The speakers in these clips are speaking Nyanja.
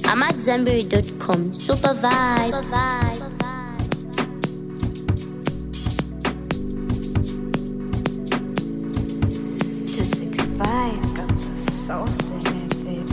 I'm at Zenberry.com. Super vibes. 265 got the sauce in it, baby.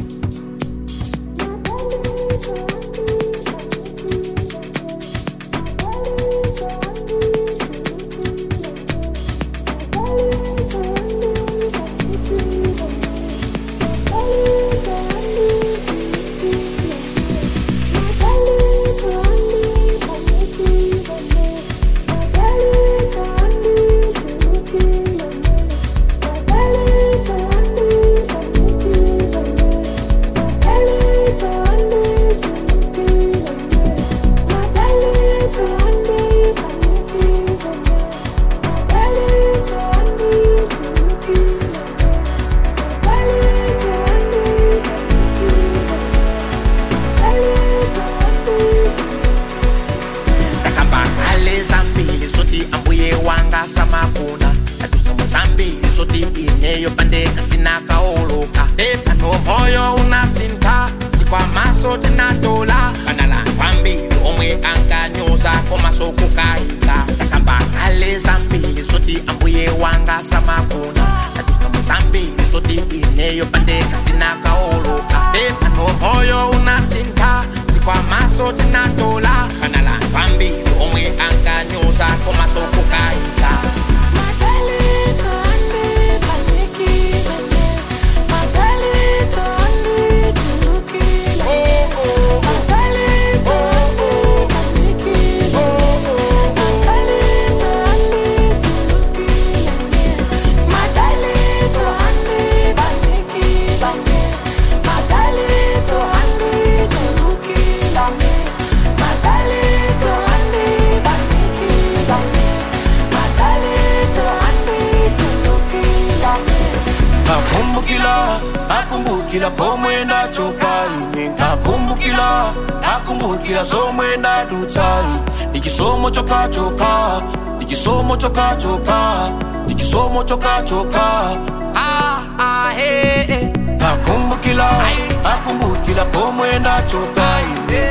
Akumbukila pomwenda chokai Akumbukila somwenda dutai Nikisomo choka choka Nikisomo choka choka Nikisomo choka choka Hey Akumbukila pomwenda chokai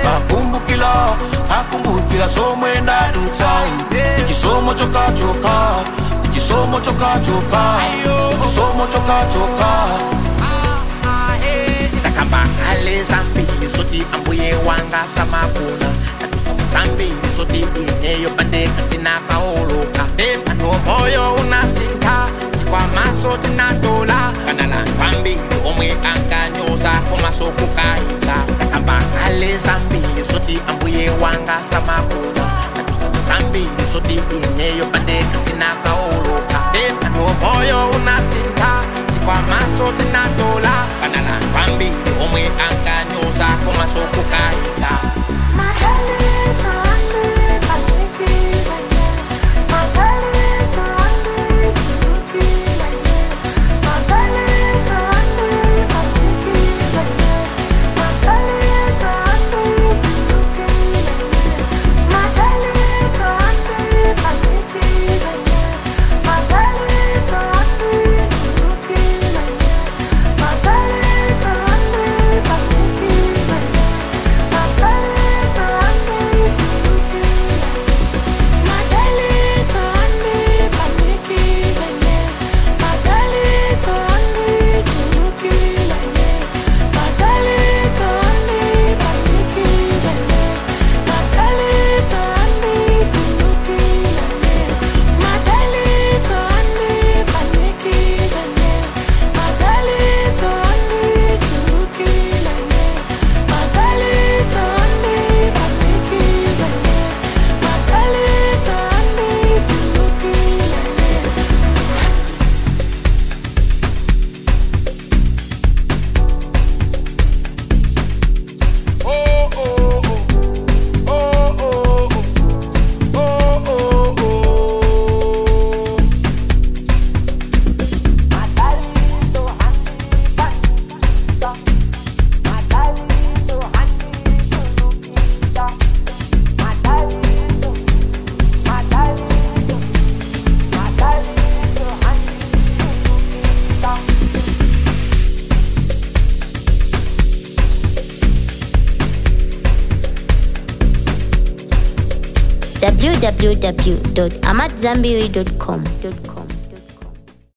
Akumbukila somwenda dutai Nikisomo choka choka Nikisomo choka choka Nikisomo choka choka Takambakale zambili zoti ambuye wanga samakuna Natustamu zambili zoti ineyo pandeka sinaka oloka Pano moyo unasinta Chikwa maso tinatola Kanala twambili omwe anganyoza Komaso kukaita Takambakale zambili zoti ambuye wanga samakuna Natustamu zambili zoti ineyo pandeka sinaka oloka Pano moyo unasinta Chikwa maso tinatola Kanala twambili omwe anganyoza Komaso kukaita My www.amatzambiri.com.